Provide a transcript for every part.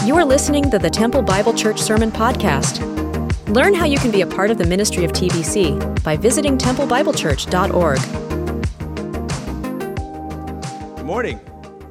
You are listening to the Temple Bible Church Sermon Podcast. Learn how you can be a part of the ministry of TBC by visiting templebiblechurch.org. Good morning.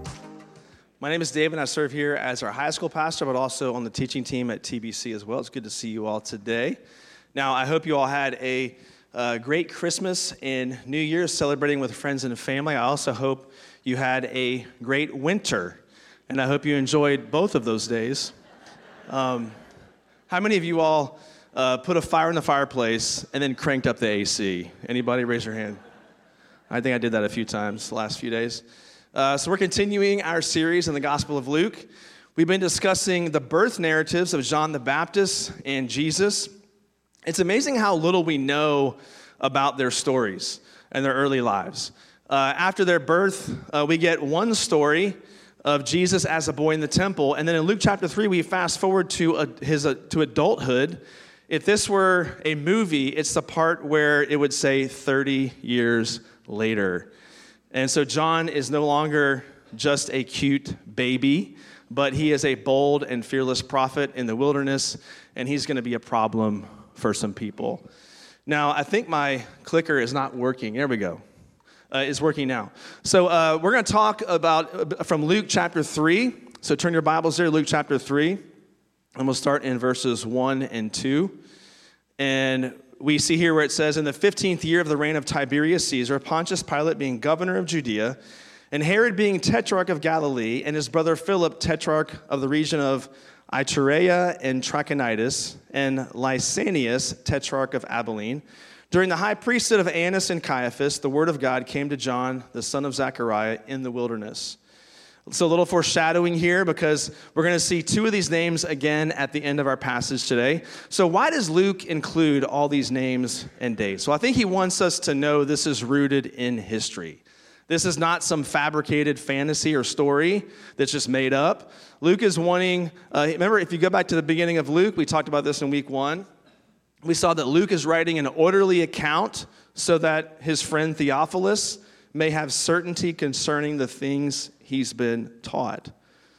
My name is David, and I serve here as our high school pastor, but also on the teaching team at TBC as well. It's good to see you all today. Now, I hope you all had a great Christmas and New Year's celebrating with friends and family. I also hope you had a great winter, and I hope you enjoyed both of those days. How many of you all put a fire in the fireplace and then cranked up the AC? Anybody raise your hand? I think I did that a few times the last few days. So we're continuing our series in the Gospel of Luke. We've been discussing the birth narratives of John the Baptist and Jesus. It's amazing how little we know about their stories and their early lives. After their birth, we get one story of Jesus as a boy in the temple, and then in Luke chapter 3, we fast forward to adulthood. If this were a movie, it's the part where it would say 30 years later. And so John is no longer just a cute baby, but he is a bold and fearless prophet in the wilderness, and he's going to be a problem for some people. Now, I think my clicker is not working. There we go. It's working now. So we're going to talk about from Luke chapter 3. So turn your Bibles there, Luke chapter 3. And we'll start in verses 1 and 2. And we see here where it says, in the 15th year of the reign of Tiberius Caesar, Pontius Pilate being governor of Judea, and Herod being tetrarch of Galilee, and his brother Philip tetrarch of the region of Iturea and Trachonitis, and Lysanias tetrarch of Abilene, during the high priesthood of Annas and Caiaphas, the word of God came to John, the son of Zechariah, in the wilderness. So a little foreshadowing here because we're going to see two of these names again at the end of our passage today. So why does Luke include all these names and dates? Well, I think he wants us to know this is rooted in history. This is not some fabricated fantasy or story that's just made up. Luke is wanting, remember, if you go back to the beginning of Luke, we talked about this in week 1. We saw that Luke is writing an orderly account so that his friend Theophilus may have certainty concerning the things he's been taught.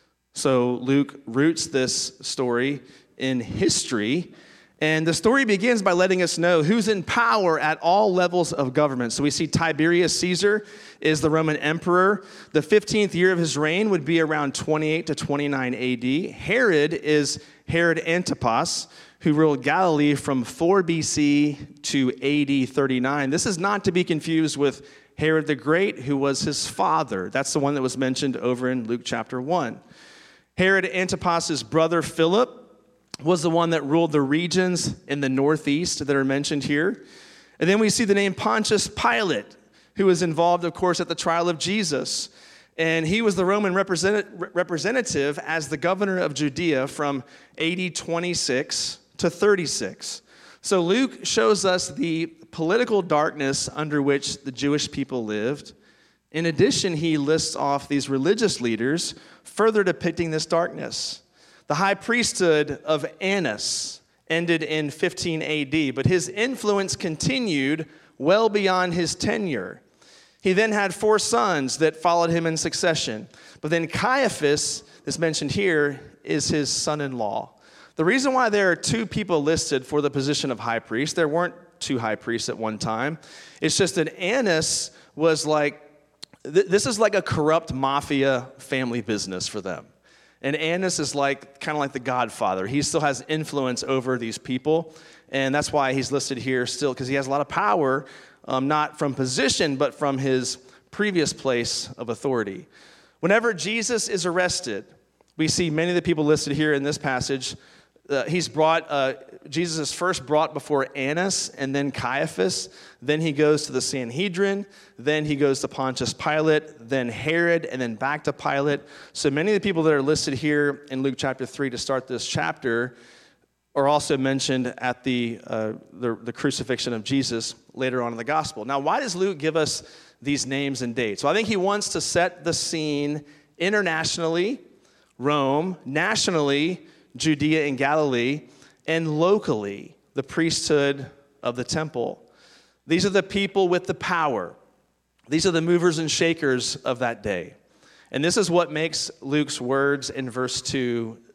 So Luke roots this story in history, and the story begins by letting us know who's in power at all levels of government. So we see Tiberius Caesar is the Roman emperor. The 15th year of his reign would be around 28 to 29 AD. Herod is Herod Antipas, who ruled Galilee from 4 BC to AD 39. This is not to be confused with Herod the Great, who was his father. That's the one that was mentioned over in Luke chapter 1. Herod Antipas's brother Philip was the one that ruled the regions in the northeast that are mentioned here. And then we see the name Pontius Pilate, who was involved, of course, at the trial of Jesus. And he was the Roman representative as the governor of Judea from AD 26 to 36. So Luke shows us the political darkness under which the Jewish people lived. In addition, he lists off these religious leaders, further depicting this darkness. The high priesthood of Annas ended in 15 AD, but his influence continued well beyond his tenure. He then had 4 sons that followed him in succession. But then Caiaphas, that's mentioned here, is his son-in-law. The reason why there are 2 people listed for the position of high priest, there weren't 2 high priests at one time. It's just that Annas was like, this is like a corrupt mafia family business for them. And Annas is like kind of like the godfather. He still has influence over these people. And that's why he's listed here still, because he has a lot of power, not from position, but from his previous place of authority. Whenever Jesus is arrested, we see many of the people listed here in this passage. Jesus is first brought before Annas and then Caiaphas. Then he goes to the Sanhedrin. Then he goes to Pontius Pilate, then Herod, and then back to Pilate. So many of the people that are listed here in Luke chapter 3 to start this chapter are also mentioned at the crucifixion of Jesus later on in the gospel. Now, why does Luke give us these names and dates? Well, I think he wants to set the scene internationally, Rome, nationally, Judea and Galilee, and locally, the priesthood of the temple. These are the people with the power. These are the movers and shakers of that day. And this is what makes Luke's words in verse 2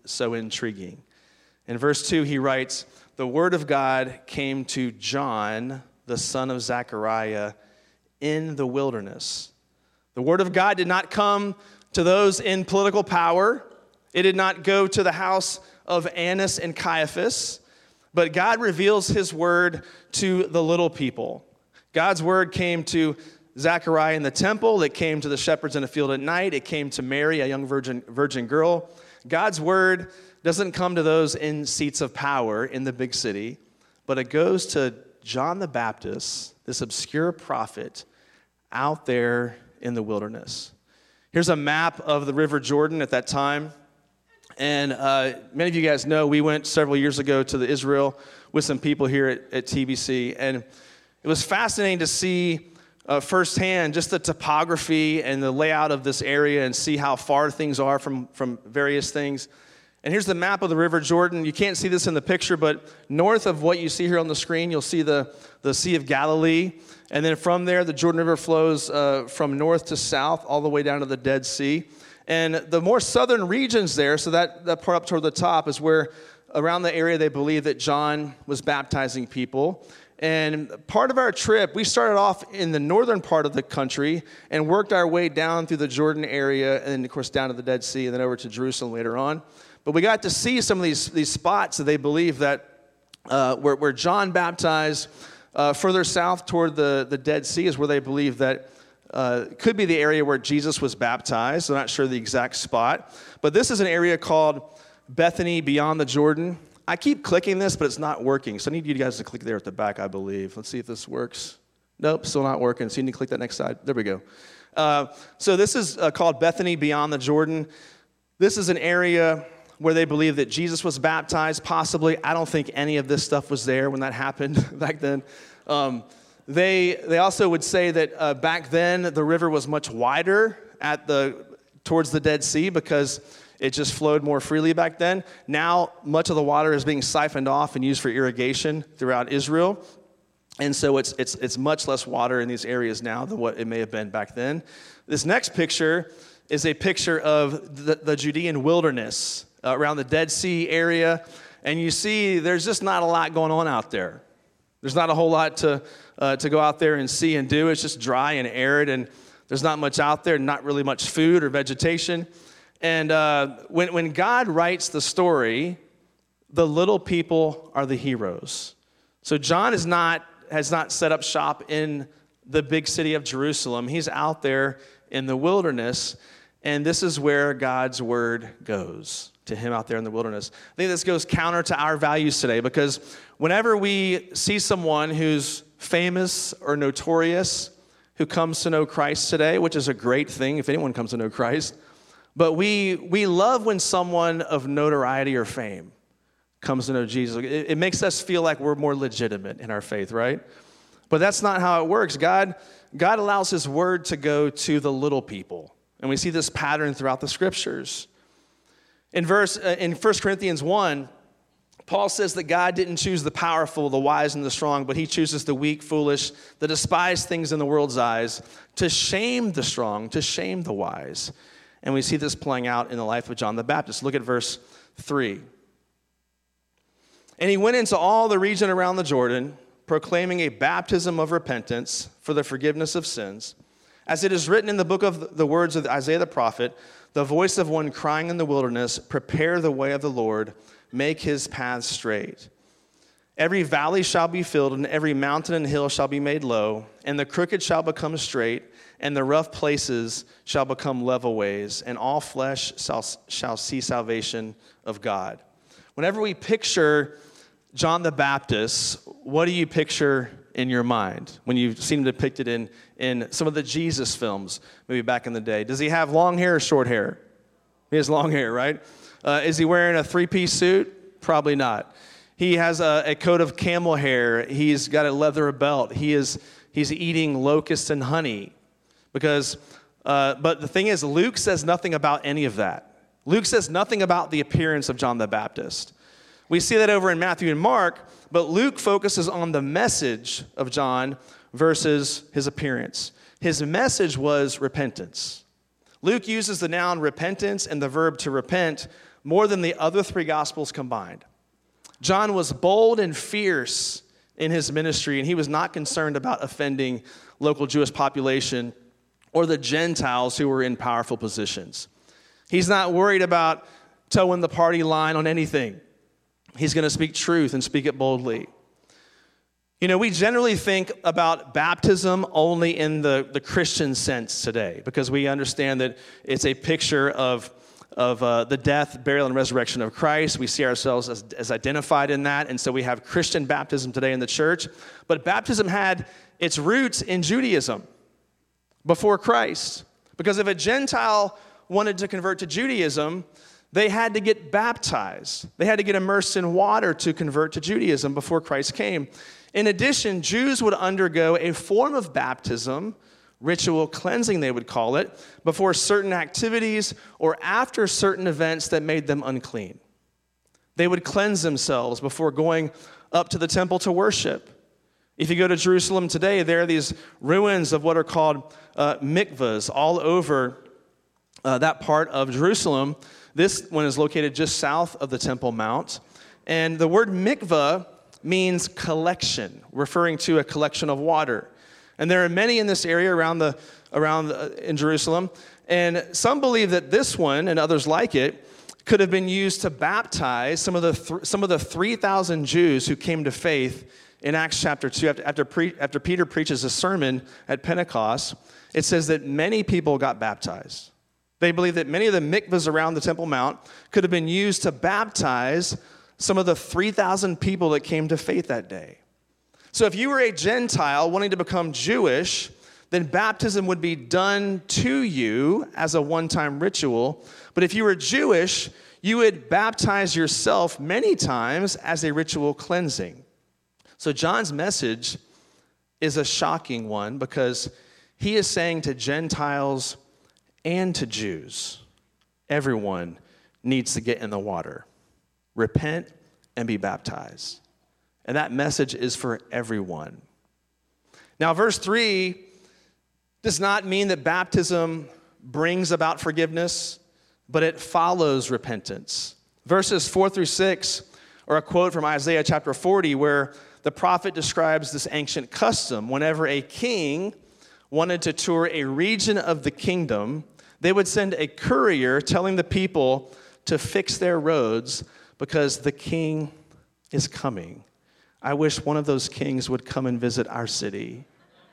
so intriguing. In verse 2, he writes, "The word of God came to John, the son of Zechariah, in the wilderness." The word of God did not come to those in political power. It did not go to the house of Annas and Caiaphas, but God reveals his word to the little people. God's word came to Zechariah in the temple. It came to the shepherds in a field at night. It came to Mary, a young virgin girl. God's word doesn't come to those in seats of power in the big city, but it goes to John the Baptist, this obscure prophet, out there in the wilderness. Here's a map of the River Jordan at that time. And many of you guys know we went several years ago to Israel with some people here at TBC. And it was fascinating to see firsthand just the topography and the layout of this area and see how far things are from various things. And here's the map of the River Jordan. You can't see this in the picture, but north of what you see here on the screen, you'll see the Sea of Galilee. And then from there, the Jordan River flows from north to south all the way down to the Dead Sea. And the more southern regions there, so that part up toward the top is where around the area they believe that John was baptizing people. And part of our trip, we started off in the northern part of the country and worked our way down through the Jordan area and, of course, down to the Dead Sea and then over to Jerusalem later on. But we got to see some of these spots that they believe that where John baptized. Further south toward the Dead Sea is where they believe that could be the area where Jesus was baptized. I'm not sure the exact spot. But this is an area called Bethany beyond the Jordan. I keep clicking this, but it's not working. So I need you guys to click there at the back, I believe. Let's see if this works. Nope, still not working. So you need to click that next side. There we go. So this is called Bethany beyond the Jordan. This is an area where they believe that Jesus was baptized, possibly. I don't think any of this stuff was there when that happened back then. They also would say that back then the river was much wider towards the Dead Sea because it just flowed more freely back then. Now much of the water is being siphoned off and used for irrigation throughout Israel. And so it's much less water in these areas now than what it may have been back then. This next picture is a picture of the Judean wilderness around the Dead Sea area. And you see there's just not a lot going on out there. There's not a whole lot to go out there and see and do. It's just dry and arid, and there's not much out there, not really much food or vegetation. And when God writes the story, the little people are the heroes. So John has not set up shop in the big city of Jerusalem. He's out there in the wilderness, and this is where God's word goes, to him out there in the wilderness. I think this goes counter to our values today, because whenever we see someone who's famous or notorious who comes to know Christ today, which is a great thing if anyone comes to know Christ, but we love when someone of notoriety or fame comes to know Jesus. It makes us feel like we're more legitimate in our faith, right? But that's not how it works. God allows his word to go to the little people. And we see this pattern throughout the scriptures. In 1 Corinthians 1, Paul says that God didn't choose the powerful, the wise, and the strong, but he chooses the weak, foolish, the despised things in the world's eyes to shame the strong, to shame the wise. And we see this playing out in the life of John the Baptist. Look at verse 3. And he went into all the region around the Jordan, proclaiming a baptism of repentance for the forgiveness of sins. As it is written in the book of the words of Isaiah the prophet, the voice of one crying in the wilderness, prepare the way of the Lord, make his paths straight. Every valley shall be filled, and every mountain and hill shall be made low, and the crooked shall become straight, and the rough places shall become level ways, and all flesh shall see salvation of God. Whenever we picture John the Baptist, what do you picture in your mind when you've seen him depicted in some of the Jesus films, maybe back in the day? Does he have long hair or short hair? He has long hair, right? Is he wearing a three-piece suit? Probably not. He has a coat of camel hair. He's got a leather belt. He's eating locusts and honey. But the thing is, Luke says nothing about any of that. Luke says nothing about the appearance of John the Baptist. We see that over in Matthew and Mark, but Luke focuses on the message of John versus his appearance. His message was repentance. Luke uses the noun repentance and the verb to repent more than the other three Gospels combined. John was bold and fierce in his ministry, and he was not concerned about offending local Jewish population or the Gentiles who were in powerful positions. He's not worried about towing the party line on anything. He's going to speak truth and speak it boldly. You know, we generally think about baptism only in the Christian sense today because we understand that it's a picture of the death, burial, and resurrection of Christ. We see ourselves as identified in that, and so we have Christian baptism today in the church. But baptism had its roots in Judaism before Christ, because if a Gentile wanted to convert to Judaism, they had to get baptized. They had to get immersed in water to convert to Judaism before Christ came. In addition, Jews would undergo a form of baptism, ritual cleansing they would call it, before certain activities or after certain events that made them unclean. They would cleanse themselves before going up to the temple to worship. If you go to Jerusalem today, there are these ruins of what are called mikvahs all over that part of Jerusalem. This one is located just south of the Temple Mount. And the word mikvah means collection, referring to a collection of water. And there are many in this area in Jerusalem. And some believe that this one and others like it could have been used to baptize some of the 3,000 Jews who came to faith in Acts chapter 2. After Peter preaches a sermon at Pentecost, it says that many people got baptized. They believe that many of the mikvahs around the Temple Mount could have been used to baptize some of the 3,000 people that came to faith that day. So if you were a Gentile wanting to become Jewish, then baptism would be done to you as a one-time ritual. But if you were Jewish, you would baptize yourself many times as a ritual cleansing. So John's message is a shocking one because he is saying to Gentiles and to Jews, everyone needs to get in the water, repent, and be baptized. And that message is for everyone. Now, verse 3 does not mean that baptism brings about forgiveness, but it follows repentance. Verses 4 through 6 are a quote from Isaiah chapter 40, where the prophet describes this ancient custom. Whenever a king wanted to tour a region of the kingdom, they would send a courier telling the people to fix their roads because the king is coming. I wish one of those kings would come and visit our city.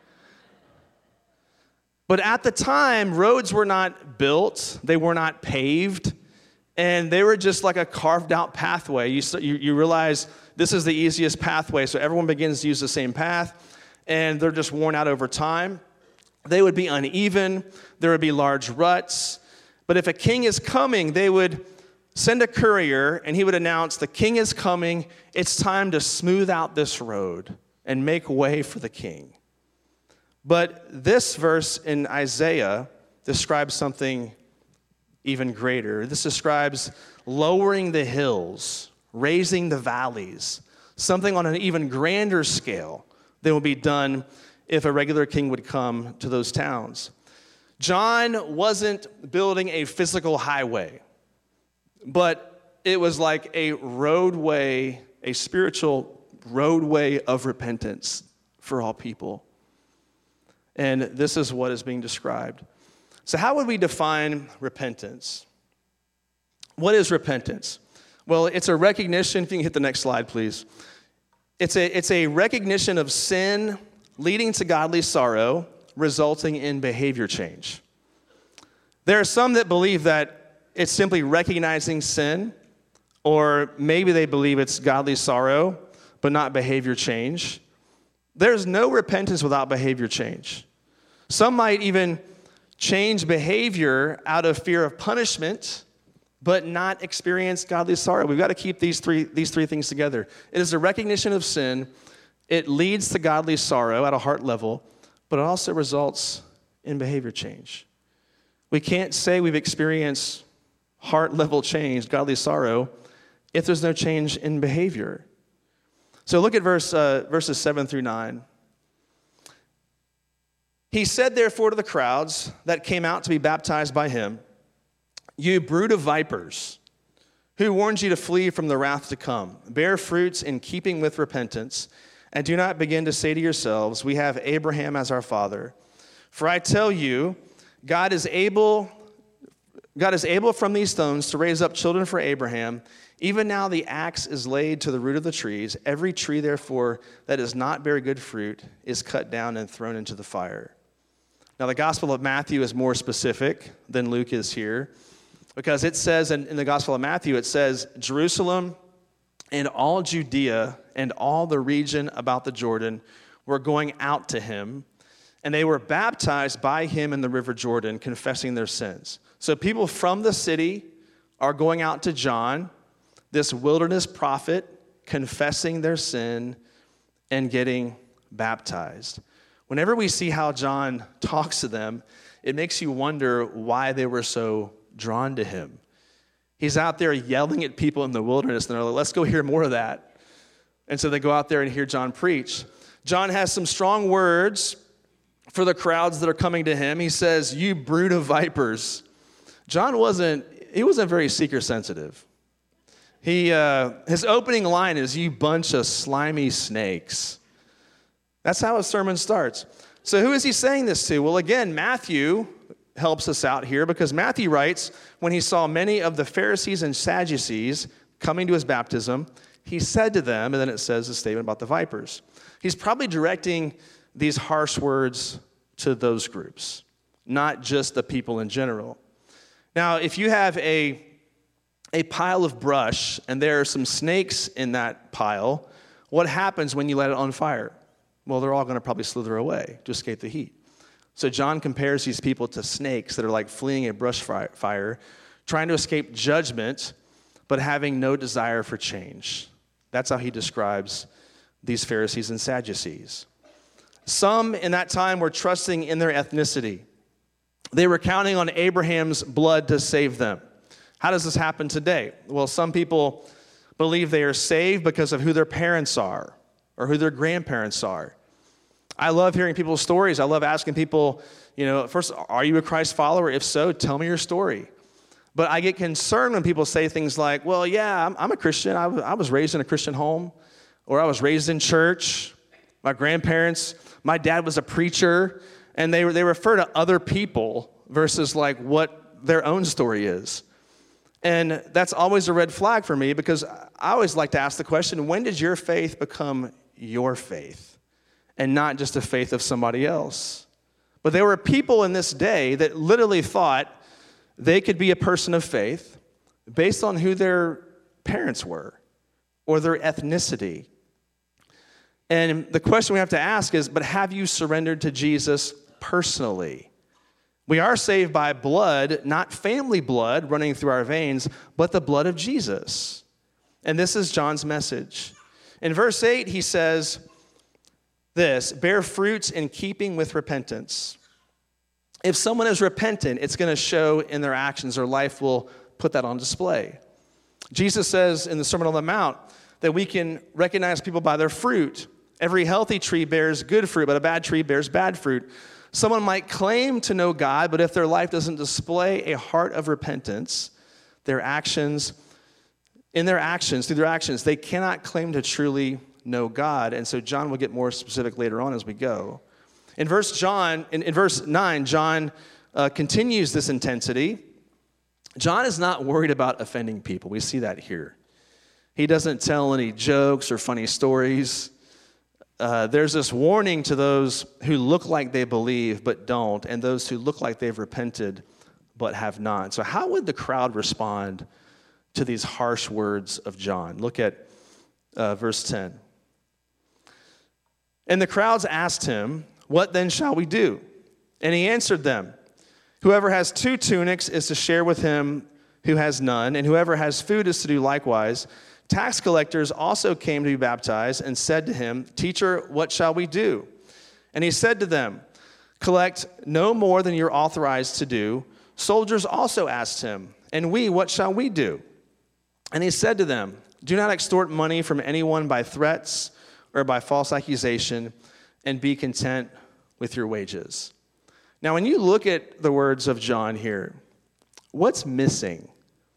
But at the time, roads were not built, they were not paved, and they were just like a carved out pathway. You realize this is the easiest pathway, so everyone begins to use the same path, and they're just worn out over time. They would be uneven, there would be large ruts, but if a king is coming, they would send a courier, and he would announce, the king is coming, it's time to smooth out this road and make way for the king. But this verse in Isaiah describes something even greater. This describes lowering the hills, raising the valleys, something on an even grander scale than would be done if a regular king would come to those towns. John wasn't building a physical highway, but it was like a roadway, a spiritual roadway of repentance for all people. And this is what is being described. So how would we define repentance? What is repentance? Well, it's a recognition, if you can hit the next slide, please. It's a recognition of sin leading to godly sorrow, resulting in behavior change. There are some that believe that it's simply recognizing sin, or maybe they believe it's godly sorrow, but not behavior change. There's no repentance without behavior change. Some might even change behavior out of fear of punishment, but not experience godly sorrow. We've got to keep these three things together. It is a recognition of sin. It leads to godly sorrow at a heart level, but it also results in behavior change. We can't say we've experienced heart level change, godly sorrow, if there's no change in behavior. So look at verses 7 through 9. He said, therefore, to the crowds that came out to be baptized by him, you brood of vipers, Who warns you to flee from the wrath to come? Bear fruits in keeping with repentance, and do not begin to say to yourselves, we have Abraham as our father. For I tell you, God is able from these stones to raise up children for Abraham. Even now the axe is laid to the root of the trees. Every tree, therefore, that does not bear good fruit is cut down and thrown into the fire. Now, the Gospel of Matthew is more specific than Luke is here, because it says in the Gospel of Matthew, it says, Jerusalem and all Judea and all the region about the Jordan were going out to him, and they were baptized by him in the river Jordan, confessing their sins. So people from the city are going out to John, this wilderness prophet, confessing their sin and getting baptized. Whenever we see how John talks to them, it makes you wonder why they were so drawn to him. He's out there yelling at people in the wilderness, and they're like, let's go hear more of that. And so they go out there and hear John preach. John has some strong words for the crowds that are coming to him. He says, you brood of vipers. John wasn't very seeker sensitive. His opening line is, you bunch of slimy snakes. That's how his sermon starts. So who is he saying this to? Well, again, Matthew helps us out here, because Matthew writes, when he saw many of the Pharisees and Sadducees coming to his baptism, he said to them, and then it says a statement about the vipers. He's probably directing these harsh words to those groups, not just the people in general. Now, if you have a pile of brush and there are some snakes in that pile, what happens when you let it on fire? Well, they're all going to probably slither away to escape the heat. So John compares these people to snakes that are like fleeing a brush fire, trying to escape judgment, but having no desire for change. That's how he describes these Pharisees and Sadducees. Some in that time were trusting in their ethnicity. They were counting on Abraham's blood to save them. How does this happen today? Well, some people believe they are saved because of who their parents are or who their grandparents are. I love hearing people's stories. I love asking people, first, are you a Christ follower? If so, tell me your story. But I get concerned when people say things like, well, yeah, I'm a Christian. I was raised in a Christian home, or I was raised in church. My grandparents, my dad was a preacher, and they refer to other people versus like what their own story is. And that's always a red flag for me, because I always like to ask the question, when did your faith become your faith and not just the faith of somebody else? But there were people in this day that literally thought they could be a person of faith based on who their parents were or their ethnicity. And the question we have to ask is, but have you surrendered to Jesus personally? We are saved by blood, not family blood running through our veins, but the blood of Jesus. And this is John's message. In verse 8, he says this, bear fruits in keeping with repentance. If someone is repentant, it's going to show in their actions. Their life will put that on display. Jesus says in the Sermon on the Mount that we can recognize people by their fruit. Every healthy tree bears good fruit, but a bad tree bears bad fruit. Someone might claim to know God, but if their life doesn't display a heart of repentance, through their actions, they cannot claim to truly know God. And so John will get more specific later on as we go. In verse 9, John continues this intensity. John is not worried about offending people. We see that here. He doesn't tell any jokes or funny stories. There's this warning to those who look like they believe but don't, and those who look like they've repented but have not. So how would the crowd respond to these harsh words of John? Look at verse 10. And the crowds asked him, what then shall we do? And he answered them, whoever has 2 tunics is to share with him who has none, and whoever has food is to do likewise. Tax collectors also came to be baptized and said to him, Teacher, what shall we do? And he said to them, collect no more than you're authorized to do. Soldiers also asked him, and we, what shall we do? And he said to them, do not extort money from anyone by threats or by false accusation, and be content with your wages. Now, when you look at the words of John here, what's missing?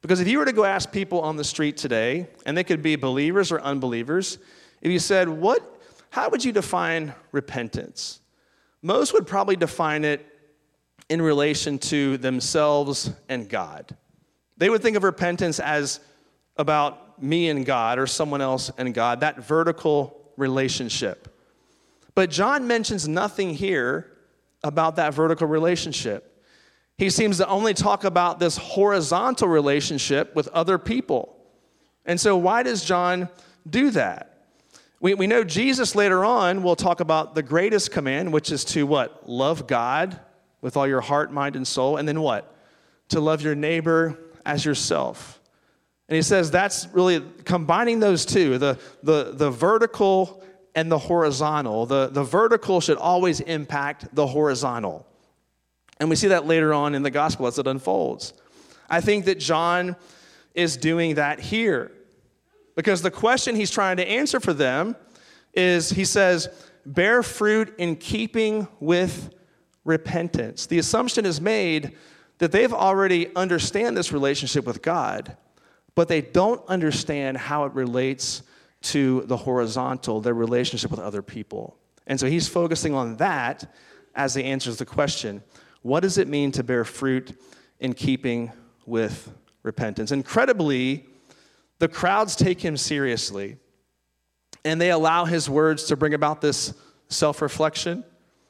Because if you were to go ask people on the street today, and they could be believers or unbelievers, if you said, how would you define repentance? Most would probably define it in relation to themselves and God. They would think of repentance as about me and God or someone else and God, that vertical relationship. But John mentions nothing here about that vertical relationship. He seems to only talk about this horizontal relationship with other people. And so why does John do that? We know Jesus later on will talk about the greatest command, which is to what? Love God with all your heart, mind, and soul. And then what? To love your neighbor as yourself. And he says that's really combining those two, the vertical and the horizontal. The vertical should always impact the horizontal. And we see that later on in the gospel as it unfolds. I think that John is doing that here. Because the question he's trying to answer for them is, he says, bear fruit in keeping with repentance. The assumption is made that they've already understand this relationship with God, but they don't understand how it relates to the horizontal, their relationship with other people. And so he's focusing on that as he answers the question, what does it mean to bear fruit in keeping with repentance? Incredibly, the crowds take him seriously, and they allow his words to bring about this self-reflection.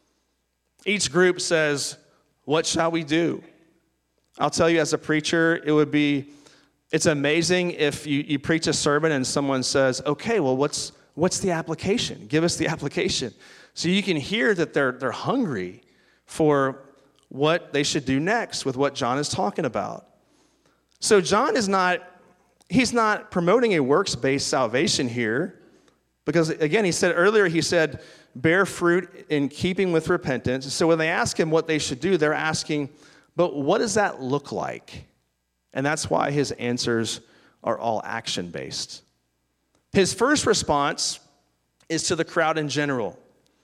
Each group says, what shall we do? I'll tell you, as a preacher, it's amazing if you preach a sermon and someone says, okay, well, what's the application? Give us the application. So you can hear that they're hungry for what they should do next with what John is talking about. So John he's not promoting a works-based salvation here, because again, he said, bear fruit in keeping with repentance. So when they ask him what they should do, they're asking, but what does that look like? And that's why his answers are all action-based. His first response is to the crowd in general.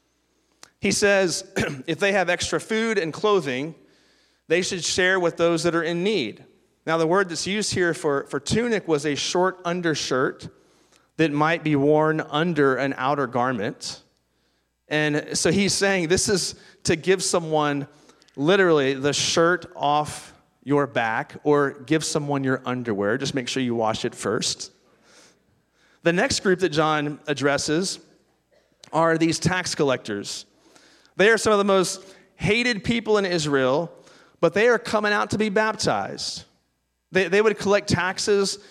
He says, if they have extra food and clothing, they should share with those that are in need. Now, the word that's used here for tunic was a short undershirt that might be worn under an outer garment. And so he's saying this is to give someone literally the shirt off your back, or give someone your underwear. Just make sure you wash it first. The next group that John addresses are these tax collectors. They are some of the most hated people in Israel, but they are coming out to be baptized. They would collect taxes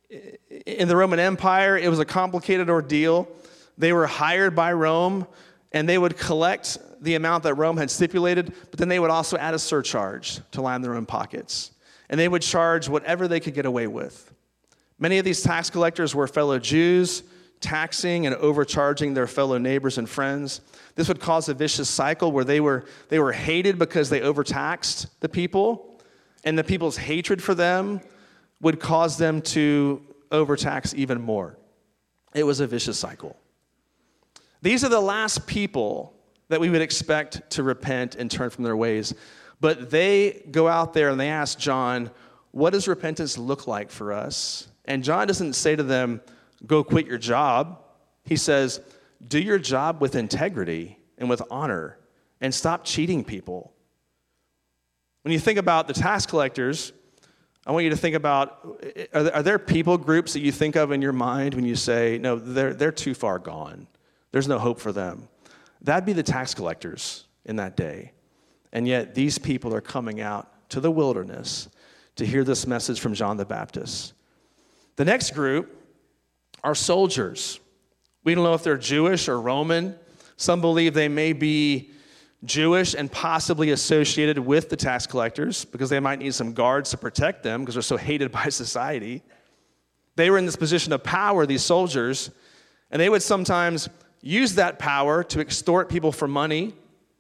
in the Roman Empire. It was a complicated ordeal. They were hired by Rome, and they would collect the amount that Rome had stipulated, but then they would also add a surcharge to line their own pockets. And they would charge whatever they could get away with. Many of these tax collectors were fellow Jews, taxing and overcharging their fellow neighbors and friends. This would cause a vicious cycle where they were hated because they overtaxed the people, and the people's hatred for them would cause them to overtax even more. It was a vicious cycle. These are the last people that we would expect to repent and turn from their ways. But they go out there and they ask John, what does repentance look like for us? And John doesn't say to them, go quit your job. He says, do your job with integrity and with honor, and stop cheating people. When you think about the tax collectors, I want you to think about, are there people groups that you think of in your mind when you say, no, they're too far gone. There's no hope for them. That'd be the tax collectors in that day. And yet these people are coming out to the wilderness to hear this message from John the Baptist. The next group are soldiers. We don't know if they're Jewish or Roman. Some believe they may be Jewish and possibly associated with the tax collectors because they might need some guards to protect them because they're so hated by society. They were in this position of power, these soldiers, and they would sometimes use that power to extort people for money.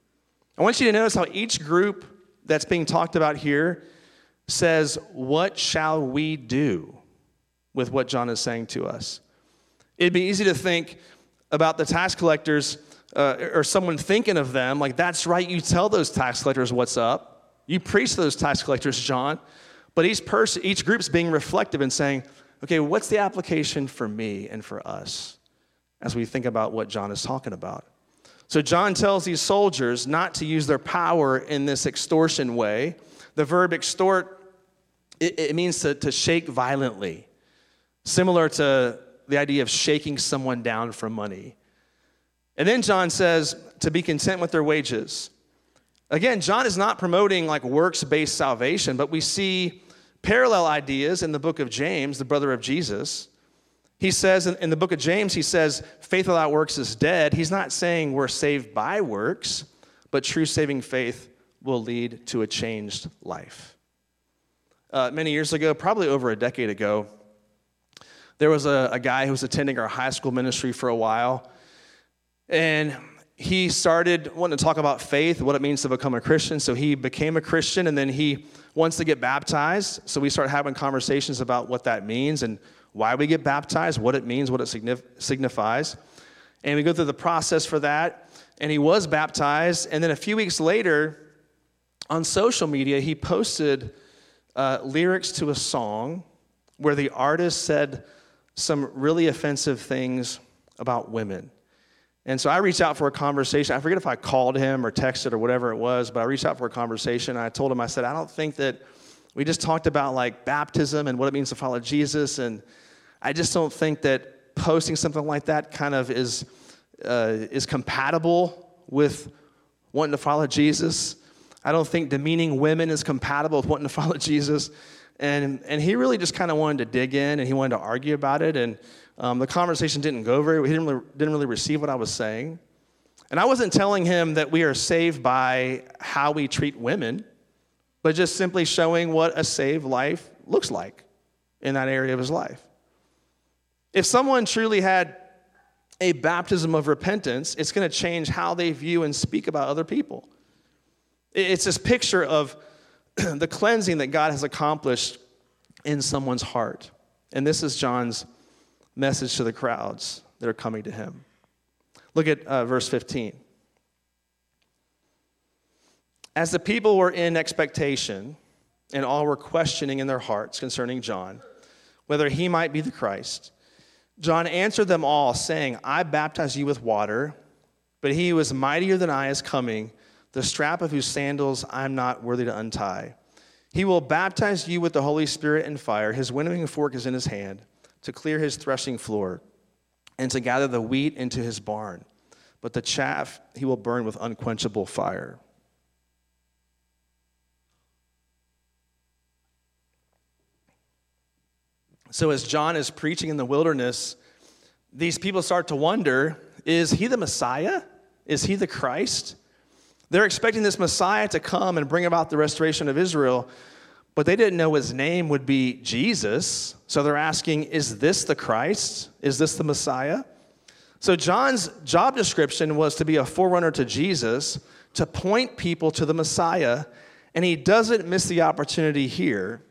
I want you to notice how each group that's being talked about here says, what shall we do with what John is saying to us? It'd be easy to think about the tax collectors or someone thinking of them like, that's right, you tell those tax collectors what's up. You preach to those tax collectors, John. But each group's being reflective and saying, okay, what's the application for me and for us as we think about what John is talking about? So John tells these soldiers not to use their power in this extortion way. The verb extort, it means to shake violently, similar to the idea of shaking someone down for money. And then John says to be content with their wages. Again, John is not promoting like works-based salvation, but we see parallel ideas in the book of James, the brother of Jesus. He says in the book of James, he says, faith without works is dead. He's not saying we're saved by works, but true saving faith will lead to a changed life. Many years ago, probably over a decade ago, there was a guy who was attending our high school ministry for a while, and he started wanting to talk about faith, what it means to become a Christian. So he became a Christian, and then he wants to get baptized. So we started having conversations about what that means and why we get baptized, what it means, what it signifies. And we go through the process for that. And he was baptized. And then a few weeks later, on social media, he posted lyrics to a song where the artist said some really offensive things about women. And so I reached out for a conversation. I forget if I called him or texted or whatever it was, but I reached out for a conversation. And I told him, I said, I don't think that we just talked about like baptism and what it means to follow Jesus. And I just don't think that posting something like that kind of is compatible with wanting to follow Jesus. I don't think demeaning women is compatible with wanting to follow Jesus. And he really just kind of wanted to dig in, and he wanted to argue about it. And the conversation didn't go very well. He didn't really receive what I was saying. And I wasn't telling him that we are saved by how we treat women, but just simply showing what a saved life looks like in that area of his life. If someone truly had a baptism of repentance, it's going to change how they view and speak about other people. It's this picture of the cleansing that God has accomplished in someone's heart. And this is John's message to the crowds that are coming to him. Look at verse 15. As the people were in expectation, and all were questioning in their hearts concerning John, whether he might be the Christ, John answered them all, saying, I baptize you with water, but he who is mightier than I is coming, the strap of whose sandals I am not worthy to untie. He will baptize you with the Holy Spirit and fire. His winnowing fork is in his hand, to clear his threshing floor, and to gather the wheat into his barn. But the chaff he will burn with unquenchable fire. So as John is preaching in the wilderness, these people start to wonder, is he the Messiah? Is he the Christ? They're expecting this Messiah to come and bring about the restoration of Israel, but they didn't know his name would be Jesus. So they're asking, is this the Christ? Is this the Messiah? So John's job description was to be a forerunner to Jesus, to point people to the Messiah, and he doesn't miss the opportunity here.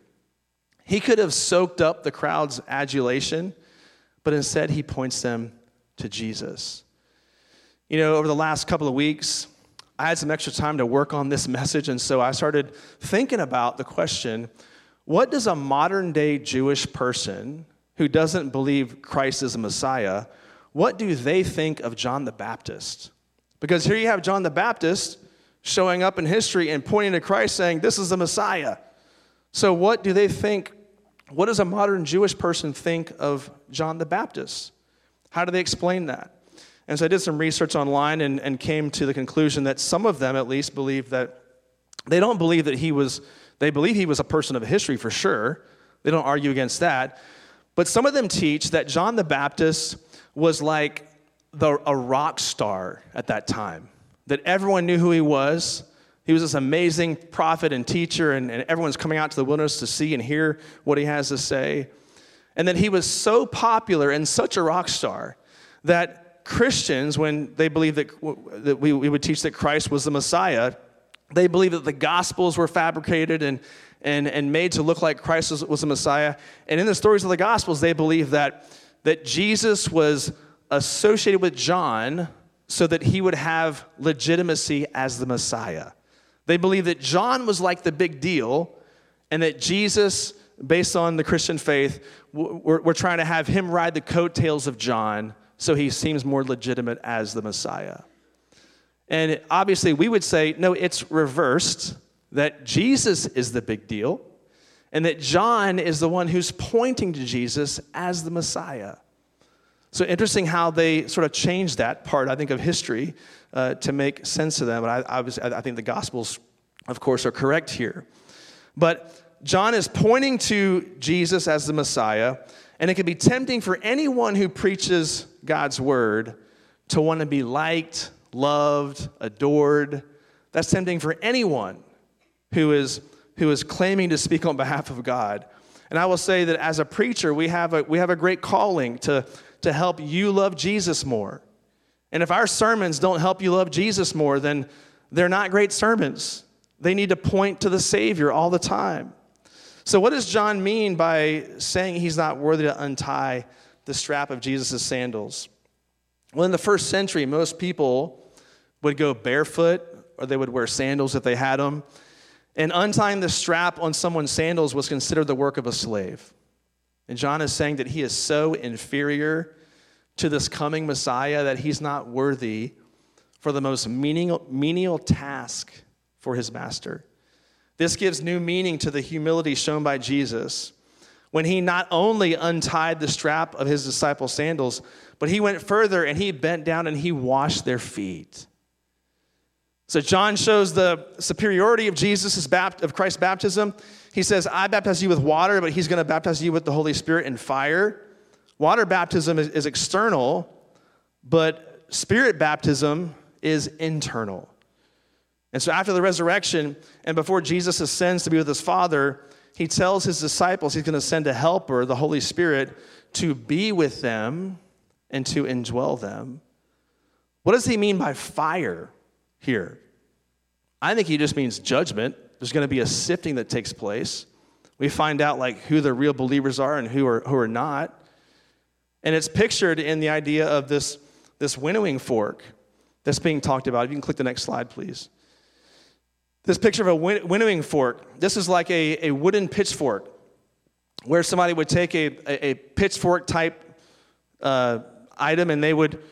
He could have soaked up the crowd's adulation, but instead he points them to Jesus. You know, over the last couple of weeks, I had some extra time to work on this message, and so I started thinking about the question, what does a modern-day Jewish person who doesn't believe Christ is a Messiah, what do they think of John the Baptist? Because here you have John the Baptist showing up in history and pointing to Christ saying, this is the Messiah. So what do they think? What does a modern Jewish person think of John the Baptist? How do they explain that? And so I did some research online and came to the conclusion that some of them at least believe that they don't believe that they believe he was a person of history for sure. They don't argue against that. But some of them teach that John the Baptist was like a rock star at that time, that everyone knew who he was. He was this amazing prophet and teacher, and everyone's coming out to the wilderness to see and hear what he has to say. And that he was so popular and such a rock star that Christians, when they believed that we would teach that Christ was the Messiah, they believed that the Gospels were fabricated and made to look like Christ was the Messiah. And in the stories of the Gospels, they believed that Jesus was associated with John so that he would have legitimacy as the Messiah. They believed that John was like the big deal, and that Jesus, based on the Christian faith, we're trying to have him ride the coattails of John so he seems more legitimate as the Messiah. And obviously we would say, no, it's reversed, that Jesus is the big deal, and that John is the one who's pointing to Jesus as the Messiah. So interesting how they sort of changed that part, I think, of history to make sense to them. But I think the Gospels, of course, are correct here. But John is pointing to Jesus as the Messiah, and it can be tempting for anyone who preaches God's word to want to be liked, loved, adored. That's tempting for anyone who is claiming to speak on behalf of God. And I will say that as a preacher, we have a great calling to help you love Jesus more. And if our sermons don't help you love Jesus more, then they're not great sermons. They need to point to the Savior all the time. So what does John mean by saying he's not worthy to untie the strap of Jesus' sandals? Well, in the first century, most people would go barefoot, or they would wear sandals if they had them. And untying the strap on someone's sandals was considered the work of a slave. And John is saying that he is so inferior to this coming Messiah that he's not worthy for the most menial task for his master. This gives new meaning to the humility shown by Jesus when he not only untied the strap of his disciples' sandals, but he went further and he bent down and he washed their feet. So John shows the superiority of of Christ's baptism. He says, I baptize you with water, but he's going to baptize you with the Holy Spirit and fire. Water baptism is external, but Spirit baptism is internal. And so after the resurrection and before Jesus ascends to be with his Father, he tells his disciples he's going to send a helper, the Holy Spirit, to be with them and to indwell them. What does he mean by fire here? I think he just means judgment. There's going to be a sifting that takes place. We find out who the real believers are and who are not. And it's pictured in the idea of this winnowing fork that's being talked about. If you can click the next slide, please. This picture of a winnowing fork, this is like a wooden pitchfork where somebody would take a pitchfork type item and they would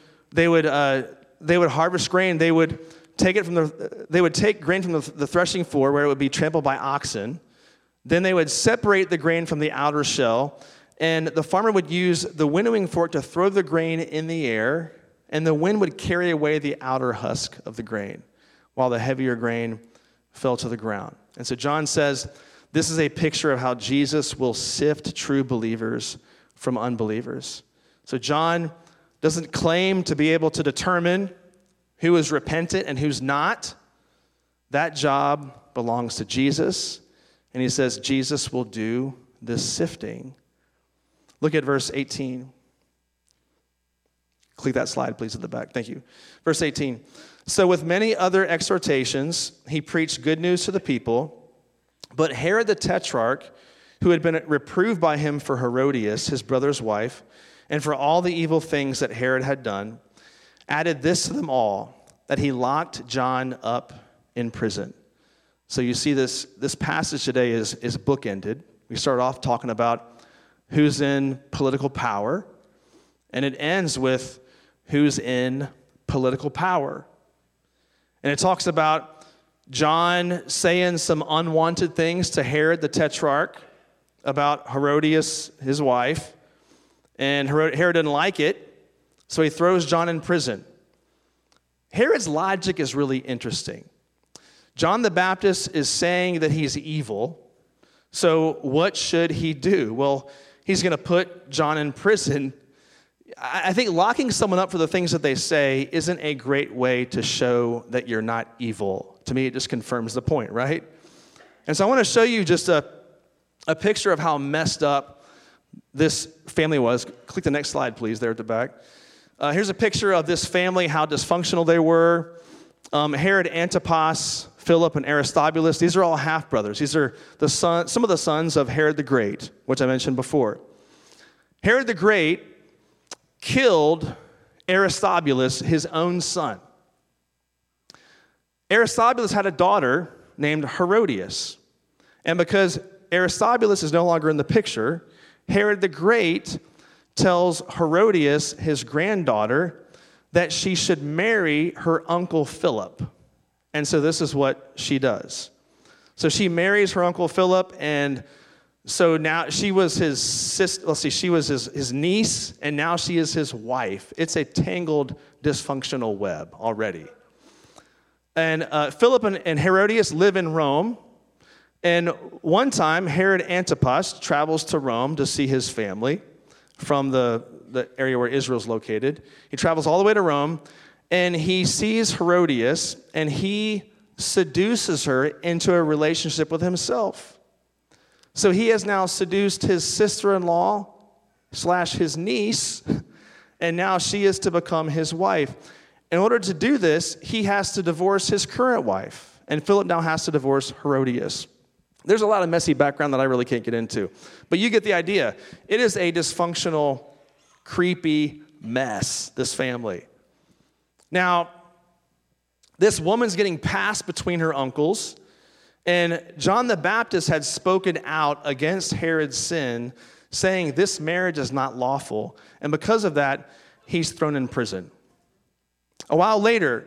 harvest grain. They would take grain from the threshing floor where it would be trampled by oxen. Then they would separate the grain from the outer shell, and the farmer would use the winnowing fork to throw the grain in the air, and the wind would carry away the outer husk of the grain, while the heavier grain fell to the ground. And so John says this is a picture of how Jesus will sift true believers from unbelievers. So John doesn't claim to be able to determine who is repentant and who's not. That job belongs to Jesus. And he says Jesus will do this sifting. Look at verse 18. Click that slide, please, at the back. Thank you. Verse 18. So with many other exhortations, he preached good news to the people. But Herod the Tetrarch, who had been reproved by him for Herodias, his brother's wife, and for all the evil things that Herod had done, added this to them all, that he locked John up in prison. So you see this passage today is bookended. We start off talking about who's in political power, and it ends with who's in political power. And it talks about John saying some unwanted things to Herod the Tetrarch about Herodias, his wife, and Herod didn't like it, so he throws John in prison. Herod's logic is really interesting. John the Baptist is saying that he's evil, so what should he do? Well, he's going to put John in prison. I think locking someone up for the things that they say isn't a great way to show that you're not evil. To me, it just confirms the point, right? And so I want to show you just a picture of how messed up this family was. Click the next slide, please, there at the back. Here's a picture of this family, how dysfunctional they were. Herod Antipas, Philip, and Aristobulus, these are all half-brothers. These are some of the sons of Herod the Great, which I mentioned before. Herod the Great killed Aristobulus, his own son. Aristobulus had a daughter named Herodias. And because Aristobulus is no longer in the picture, Herod the Great tells Herodias, his granddaughter, that she should marry her uncle Philip. And so this is what she does. So she marries her uncle Philip, and so now she was his sister. She was his niece, and now she is his wife. It's a tangled, dysfunctional web already. And Philip and Herodias live in Rome. And one time, Herod Antipas travels to Rome to see his family from the area where Israel's located. He travels all the way to Rome, and he sees Herodias, and he seduces her into a relationship with himself. So he has now seduced his sister-in-law / his niece, and now she is to become his wife. In order to do this, he has to divorce his current wife, and Philip now has to divorce Herodias. There's a lot of messy background that I really can't get into, but you get the idea. It is a dysfunctional, creepy mess, this family. Now, this woman's getting passed between her uncles, and John the Baptist had spoken out against Herod's sin, saying this marriage is not lawful, and because of that, he's thrown in prison. A while later,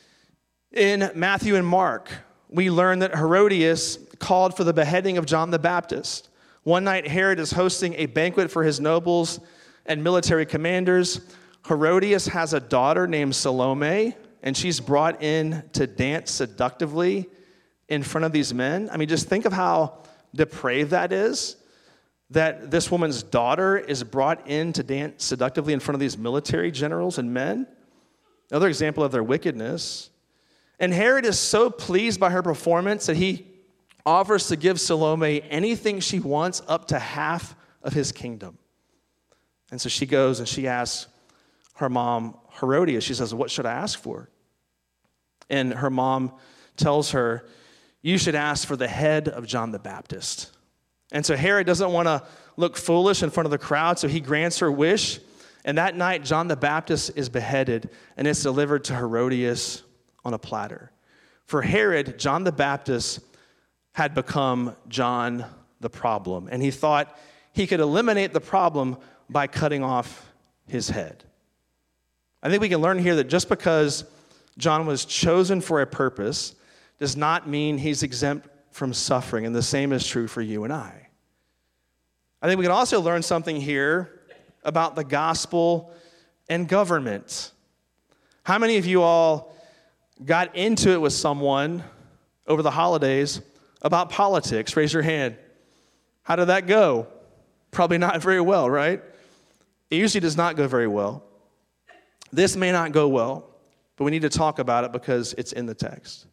in Matthew and Mark, we learn that Herodias called for the beheading of John the Baptist. One night, Herod is hosting a banquet for his nobles and military commanders. Herodias has a daughter named Salome, and she's brought in to dance seductively in front of these men. I mean, just think of how depraved that is, that this woman's daughter is brought in to dance seductively in front of these military generals and men. Another example of their wickedness. And Herod is so pleased by her performance that he offers to give Salome anything she wants, up to half of his kingdom. And so she goes and she asks her mom, Herodias, she says, what should I ask for? And her mom tells her, you should ask for the head of John the Baptist. And so Herod doesn't want to look foolish in front of the crowd, so he grants her wish. And that night, John the Baptist is beheaded, and it's delivered to Herodias on a platter. For Herod, John the Baptist had become John the problem, and he thought he could eliminate the problem by cutting off his head. I think we can learn here that just because John was chosen for a purpose does not mean he's exempt from suffering, and the same is true for you and I. I think we can also learn something here about the gospel and government. How many of you all got into it with someone over the holidays about politics? Raise your hand. How did that go? Probably not very well, right? It usually does not go very well. This may not go well, but we need to talk about it because it's in the text.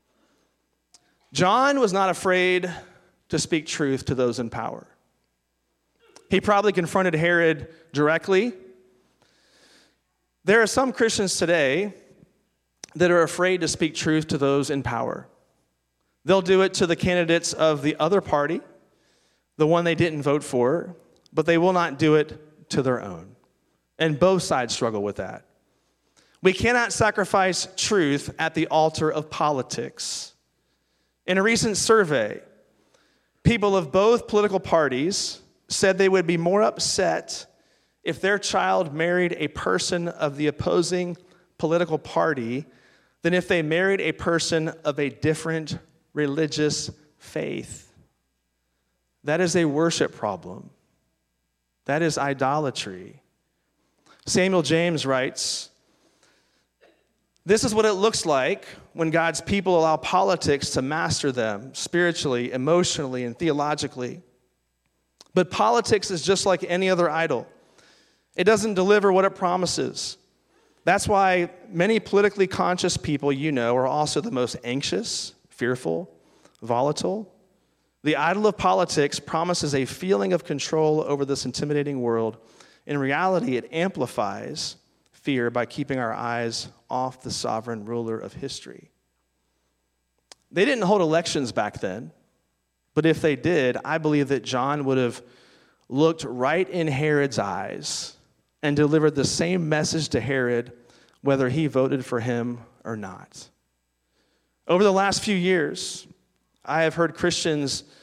John was not afraid to speak truth to those in power. He probably confronted Herod directly. There are some Christians today that are afraid to speak truth to those in power. They'll do it to the candidates of the other party, the one they didn't vote for, but they will not do it to their own. And both sides struggle with that. We cannot sacrifice truth at the altar of politics. In a recent survey, people of both political parties said they would be more upset if their child married a person of the opposing political party than if they married a person of a different religious faith. That is a worship problem. That is idolatry. Samuel James writes, this is what it looks like when God's people allow politics to master them spiritually, emotionally, and theologically. But politics is just like any other idol. It doesn't deliver what it promises. That's why many politically conscious people you know are also the most anxious, fearful, volatile. The idol of politics promises a feeling of control over this intimidating world. In reality, it amplifies fear by keeping our eyes off the sovereign ruler of history. They didn't hold elections back then. But if they did, I believe that John would have looked right in Herod's eyes and delivered the same message to Herod, whether he voted for him or not. Over the last few years, I have heard Christians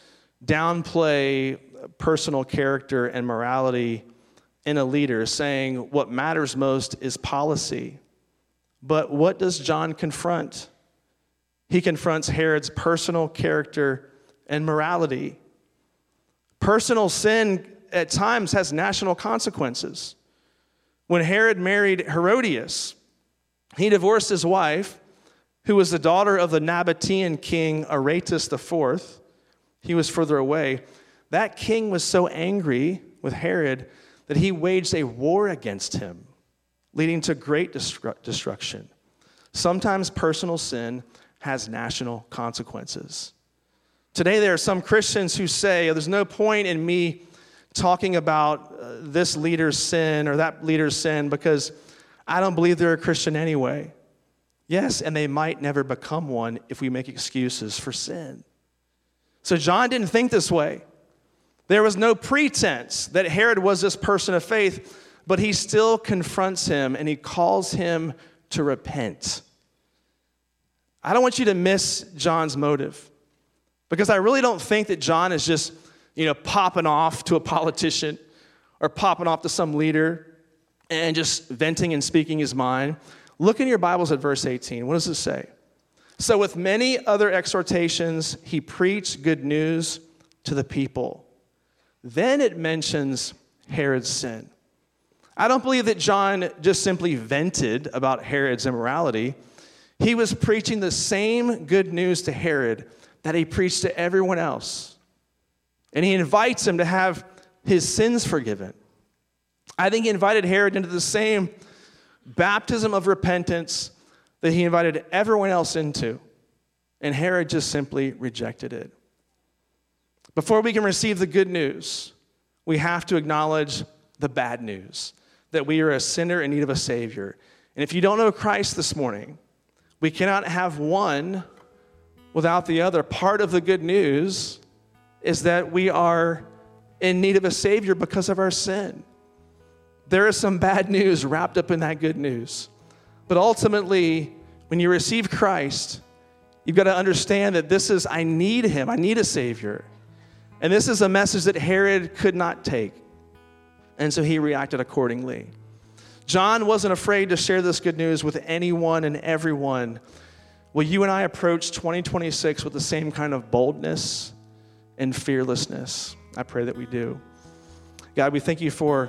downplay personal character and morality in a leader, saying what matters most is policy. But what does John confront? He confronts Herod's personal character and morality. Personal sin at times has national consequences. When Herod married Herodias, he divorced his wife, who was the daughter of the Nabatean king Aretas IV. He was further away. That king was so angry with Herod that he waged a war against him, leading to great destruction. Sometimes personal sin has national consequences. Today, there are some Christians who say, there's no point in me talking about this leader's sin or that leader's sin because I don't believe they're a Christian anyway. Yes, and they might never become one if we make excuses for sin. So John didn't think this way. There was no pretense that Herod was this person of faith, but he still confronts him and he calls him to repent. I don't want you to miss John's motive, because I really don't think that John is just, popping off to a politician or popping off to some leader and just venting and speaking his mind. Look in your Bibles at verse 18. What does it say? So with many other exhortations, he preached good news to the people. Then it mentions Herod's sin. I don't believe that John just simply vented about Herod's immorality. He was preaching the same good news to Herod that he preached to everyone else. And he invites him to have his sins forgiven. I think he invited Herod into the same baptism of repentance that he invited everyone else into. And Herod just simply rejected it. Before we can receive the good news, we have to acknowledge the bad news, that we are a sinner in need of a Savior. And if you don't know Christ this morning, we cannot have one without the other. Part of the good news is that we are in need of a Savior because of our sin. There is some bad news wrapped up in that good news. But ultimately, when you receive Christ, you've got to understand that this is, I need Him. I need a Savior. And this is a message that Herod could not take. And so he reacted accordingly. John wasn't afraid to share this good news with anyone and everyone. Will you and I approach 2026 with the same kind of boldness and fearlessness? I pray that we do. God, we thank you for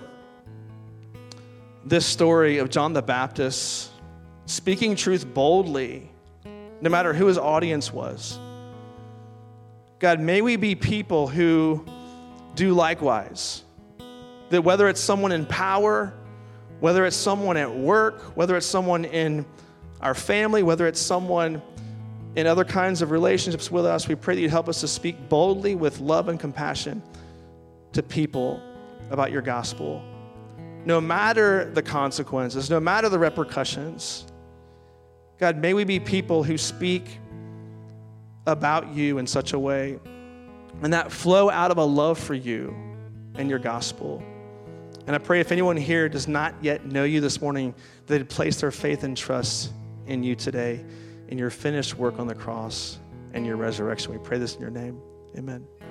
this story of John the Baptist speaking truth boldly, no matter who his audience was. God, may we be people who do likewise. That whether it's someone in power, whether it's someone at work, whether it's someone in our family, whether it's someone in other kinds of relationships with us, we pray that you'd help us to speak boldly with love and compassion to people about your gospel. No matter the consequences, no matter the repercussions, God, may we be people who speak about you in such a way and that flow out of a love for you and your gospel. And I pray if anyone here does not yet know you this morning, they'd place their faith and trust in you today, in your finished work on the cross and your resurrection. We pray this in your name. Amen.